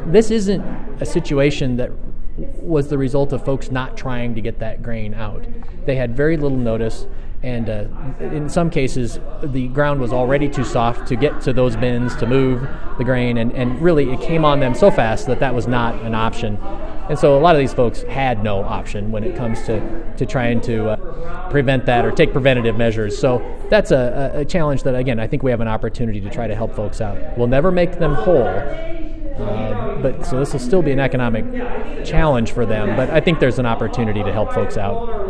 this isn't a situation that was the result of folks not trying to get that grain out. They had very little notice, and in some cases, the ground was already too soft to get to those bins to move the grain, and really it came on them so fast that was not an option. And so a lot of these folks had no option when it comes to trying to prevent that or take preventative measures. So that's a challenge that, again, I think we have an opportunity to try to help folks out. We'll never make them whole, but so this will still be an economic challenge for them, but I think there's an opportunity to help folks out.